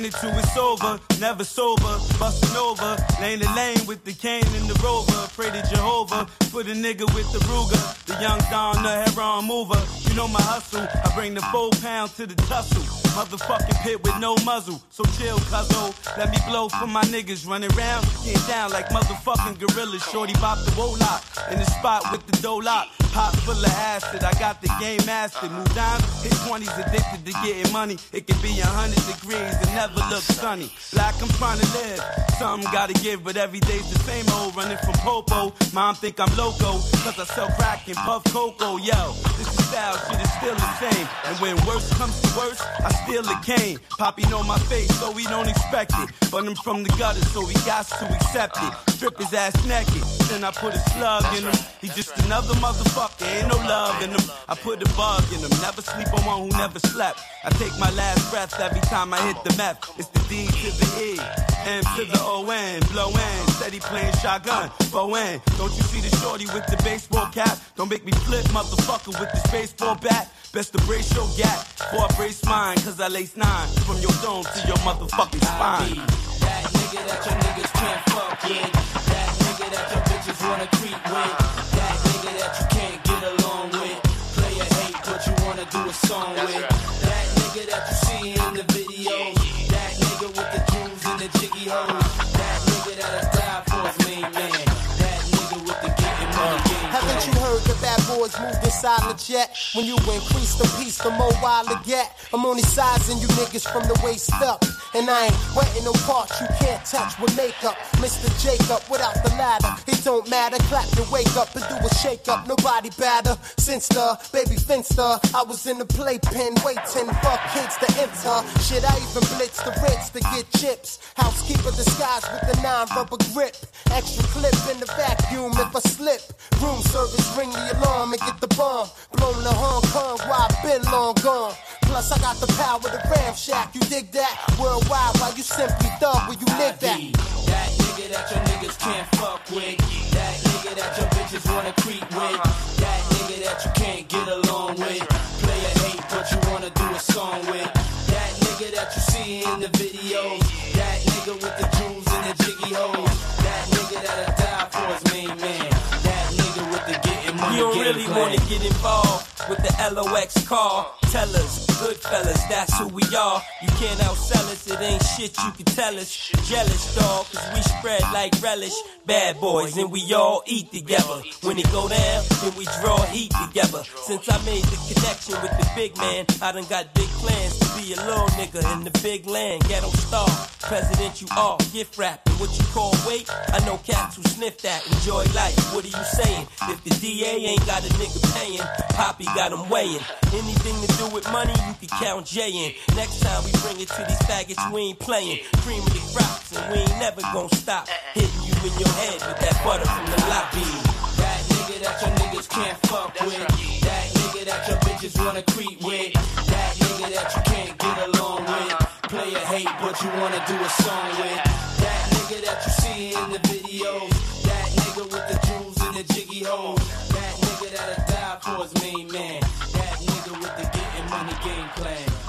ran into it's over, never sober, bustin' over, lane to lane with the cane and the rover. Pray to Jehovah for the nigga with the Ruger, the young Don, the heron mover. You know my hustle, I bring the 4 pound to the tussle. Motherfucking pit with no muzzle, so chill, cuzzo. Let me blow for my niggas running round, getting down like motherfucking gorillas. Shorty bop the woe-lock in the spot with the dough lock. Pot full of acid, I got the game mastered. Move down, hit 20s addicted to getting money. It can be 100 degrees and never look sunny. Like I'm trying to live, something gotta give, but every day's the same old. Running from Popo, mom think I'm loco, cause I sell crack and puff cocoa. Yo, this is style, shit is still the same. And when worse comes to worse, I steal the cane. Poppy know my face, so we don't expect it. But I'm from the gutter, so we got to accept it. Strip his ass naked, then I put a slug in him. He's just another motherfucker, ain't no love in him. I put a bug in him, never sleep on one who never slept. I take my last breath every time I hit the meth. It's the D to the E, M to the O-N, blow in. Steady playing shotgun, bow in. Don't you see the shorty with the baseball cap? Don't make me flip, motherfucker, with this baseball bat. Best to brace your gap, or I brace mine, cause I lace 9 from your dome to your motherfucking spine. That nigga that your niggas can't fuck with. That nigga that your bitches wanna creep with. That nigga that you can't get along with. Player hate, but you wanna do a song with. That nigga that you see in the videos. That nigga with the jewels and the jiggy hoes. That nigga that'll die for his main man. That nigga with the getting money game. Haven't you heard the bad boys move inside the jet? When you increase the piece, the more wild to get. I'm only sizing you niggas from the waist up. And I ain't wetting no parts you can't touch with makeup. Mr. Jacob without the ladder, it don't matter. Clap to wake up and do a shake up. Nobody better since the baby finster. I was in the playpen waiting for kids to enter. Shit, I even blitzed the Ritz to get chips. Housekeeper disguised with the 9 rubber grip. Extra clip in the vacuum if I slip. Room service ring the alarm and get the bomb. Blown to Hong Kong where I've been long gone. Plus I got the power of the Ram Shack. You dig that? Worldwide, while you simply thug where you live that. That nigga that your niggas can't fuck with. That nigga that your bitches wanna creep with. That nigga that you can't get along with. Player hate, but you wanna do a song with. That nigga that you see in the videos. That nigga with the jewels and the jiggy hoes. That nigga that'll die for his main man. That nigga with the getting money. You don't really wanna get involved with the LOX car. Tell us, good fellas, that's who we are. You can't outsell us, it ain't shit you can tell us. Jealous, dog, cause we spread like relish. Bad boys, and we all eat together. When it go down, then we draw heat together. Since I made the connection with the big man, I done got big plans to be a little nigga in the big land. Ghetto star, president you are, gift wrapping. What you call weight? I know cats who sniff that, enjoy life. What are you saying? If the DA ain't got a nigga paying, Poppy got him weighing. Anything to do with money, you can count J in. Next time we bring it to these faggots, we ain't playing. Cream of the crops, and we ain't never gonna stop hitting you in your head with that butter from the lobby. That nigga that your niggas can't fuck with. That nigga that your bitches wanna creep with. That nigga that you can't get along with. Player hate, but you wanna do a song with. That nigga that you see in the videos. That nigga with the jewels and the jiggy hoes. That nigga that'll die for his main man. That nigga with the getting money game plan.